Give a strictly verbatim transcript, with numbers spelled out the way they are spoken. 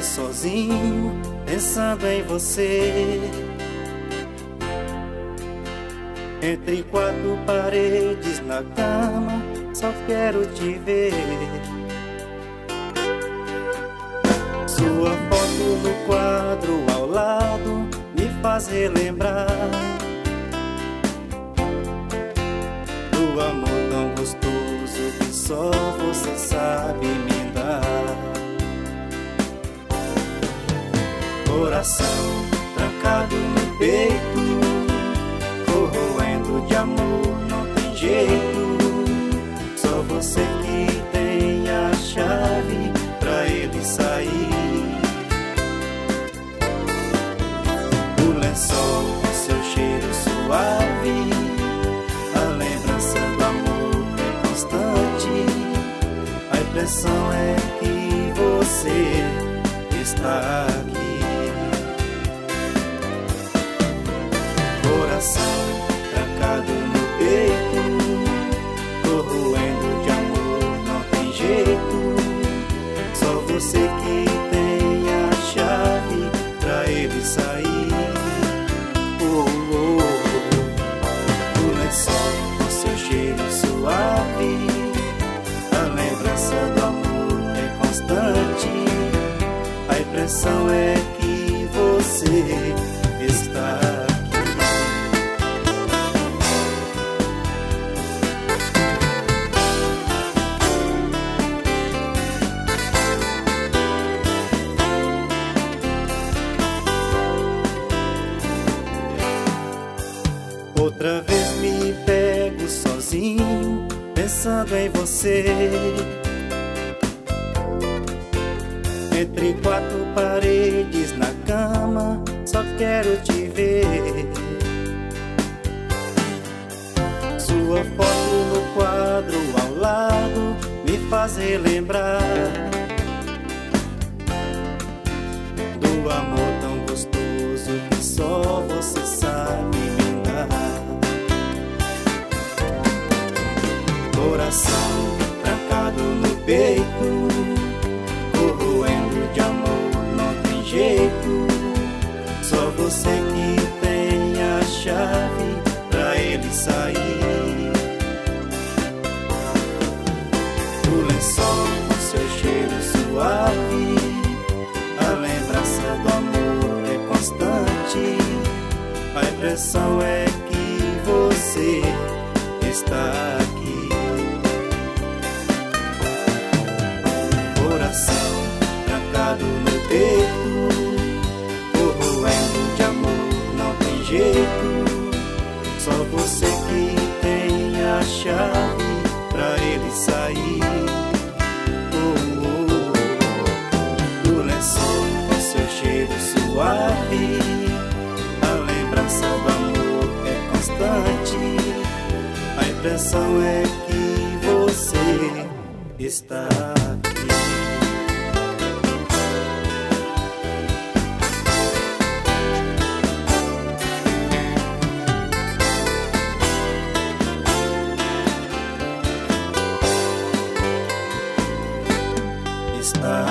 sozinho, pensando em você. Entre quatro paredes na cama, só quero te ver. Sua foto no quadro ao lado me faz relembrar do amor tão gostoso que só você sabe me dar. Coração trancado no peito, corroendo de amor, não tem jeito. Só você que tem a chave pra ele sair. O lençol com seu cheiro suave, a lembrança do amor é constante. A impressão é que você está aqui. Coração trancado no peito, corroendo de amor, não tem jeito. Só você que tem a chave pra ele sair. Oh, oh, oh. O lençol com seu cheiro suave, a lembrança do amor é constante. A impressão é que você está aqui. Outra vez me pego sozinho, pensando em você. Entre quatro paredes na cama, só quero te ver. Sua foto no quadro ao lado me faz relembrar do amor tão gostoso que só você sabe me dar. Coração trancado no peito, corroendo de amor, não tem jeito. Só você que tem a chave pra ele sair. O lençol com seu cheiro suave, a lembrança do amor é constante. A impressão é que você está aqui. Coração trancado no peito, corroendo de amor, não tem jeito. Só você que tem a chave pra ele sair. Oh, oh, oh. O lençol com seu cheiro suave, a lembrança do amor é constante. A impressão é que você está aqui. Está